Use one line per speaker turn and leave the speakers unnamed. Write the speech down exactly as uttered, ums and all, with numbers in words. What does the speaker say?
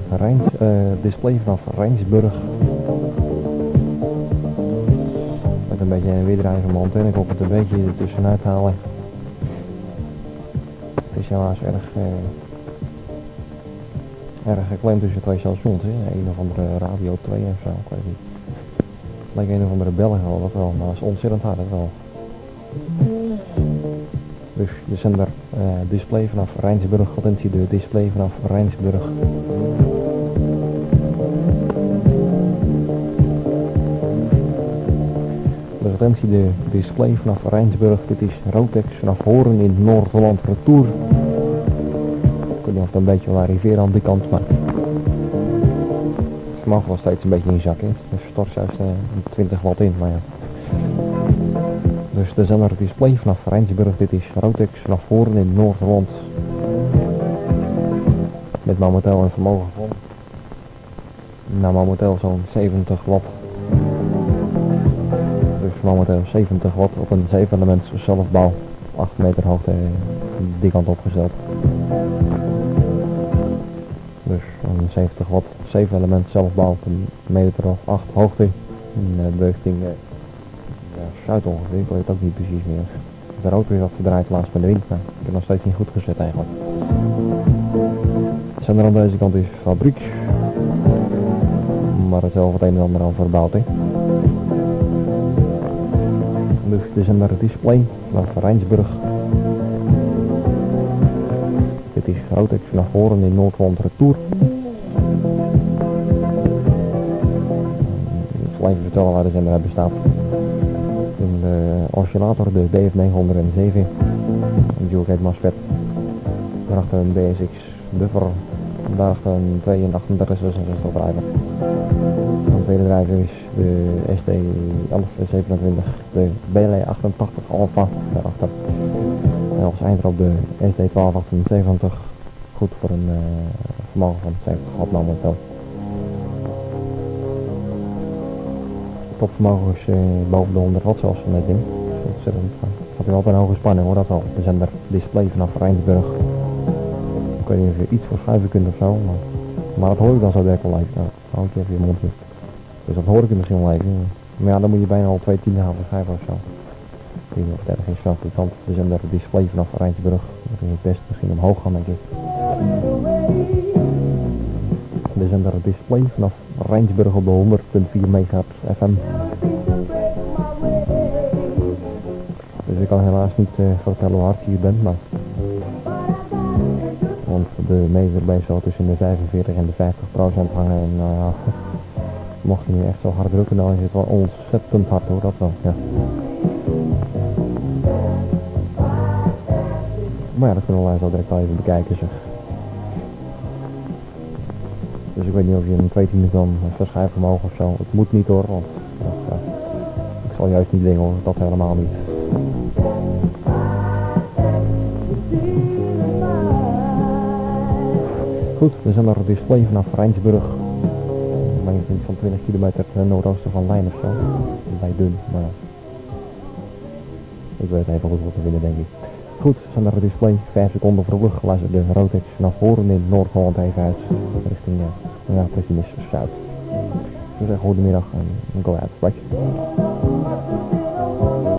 Rijns, uh, display vanaf Rijnsburg. Met een beetje een weerdraai van mijn antenne. Ik hoop het een beetje er tussenuit halen. Het is helaas erg, uh, erg geklemd tussen twee stations. Hè? Een of andere radio twee of zo, ik weet niet. Het lijkt een of andere Belgen al, dat wel, maar dat is ontzettend hard, dat wel. Dus de zender uh, display vanaf Rijnsburg, attentie de display vanaf Rijnsburg. Dus attentie de display vanaf Rijnsburg, dit is Rotex vanaf Hoorn in Noord-Holland retour. Ik weet niet of het een beetje wil arriveren aan die kant, maar het mag wel steeds een beetje in zak, hè. Dus stort juist uh, twintig watt in, maar ja. Dus de zender display vanaf Rijnsburg, dit is Rotex vanaf Hoorn in Noord-Holland. Met momenteel een vermogen van, nou momenteel zo'n zeventig watt. Dus momenteel zeventig watt op een zeven elements zelfbouw, acht meter hoogte die kant opgesteld. Dus een zeventig watt, zeven elements zelfbouw op een meter of acht hoogte. In de richting uh, ja, zuid ongeveer, ik weet het ook niet precies meer. De rotor is afgedraaid laatst met de wind, maar ik heb nog steeds niet goed gezet eigenlijk. De zender aan deze kant is fabriek, maar het zelf het een en ander al verbouwd, hè. Dus de zender display vanaf Rijnsburg. Dit is Rotex vanaf Hoorn in Noord-Holland retour. Ik zal even vertellen waar de zender uit bestaat. Een uh, oscillator, de D F negenhonderdzeven, een dual gate MOSFET. Daarachter een B S X buffer. Daarachter een twee achtendertig zesenzestig driver. De tweede driver is de S T elf zevenentwintig, de B L E achtentachtig Alpha daarachter. En als eindrop de S D twaalf achtenzeventig, goed voor een uh, vermogen van zeventig watt momenteel. Topvermogen is uh, boven de honderd watt zoals van dit ding. Dat is ontzettend fijn. Gaat u wel op een hoge spanning hoor, dat wel. De zender display vanaf Rijnsburg. Ik weet niet of je iets voor schuiven kunt of zo, maar, maar dat hoor ik dan zo direct wel even. Nou, hou ik even je mond dicht. Dus dat hoor ik misschien wel even. Maar ja, dan moet je bijna al twee tienden halen, vijf of zo. Ik weet niet of het erg is vanaf de kant. De zender display vanaf Rijnsburg. Dan kun je het best misschien omhoog gaan, denk ik. De zender display vanaf Rijnsburg op de honderd komma vier megahertz F M. Dus ik kan helaas niet uh, vertellen hoe hard je hier bent, maar... Want de meter bij zo tussen de vijfenveertig en de vijftig procent hangen en nou ja... Mocht je nu echt zo hard drukken, dan is het wel ontzettend hard hoor, dat wel, ja. Maar ja, dat kunnen we zo direct al even bekijken zeg. Dus ik weet niet of je een twee tienden kan verschuiven vermogen of zo. Het moet niet hoor, want ja, ik zal juist niet dingen hoor, dat helemaal niet. Goed, we zijn naar het display vanaf Rijnsburg. Lengte van twintig kilometer ten noordoosten van Lijn of zo. Bij Dun, maar ik weet het even goed wat te vinden denk ik. Goed, we zijn naar het display. vijf seconden voor de lucht geluisterd de Rotex vanaf Hoorn in Noord-Holland even uit. Richting, uh, ja, precies Zuid. Dus zeggen goedemiddag en go out. Bye.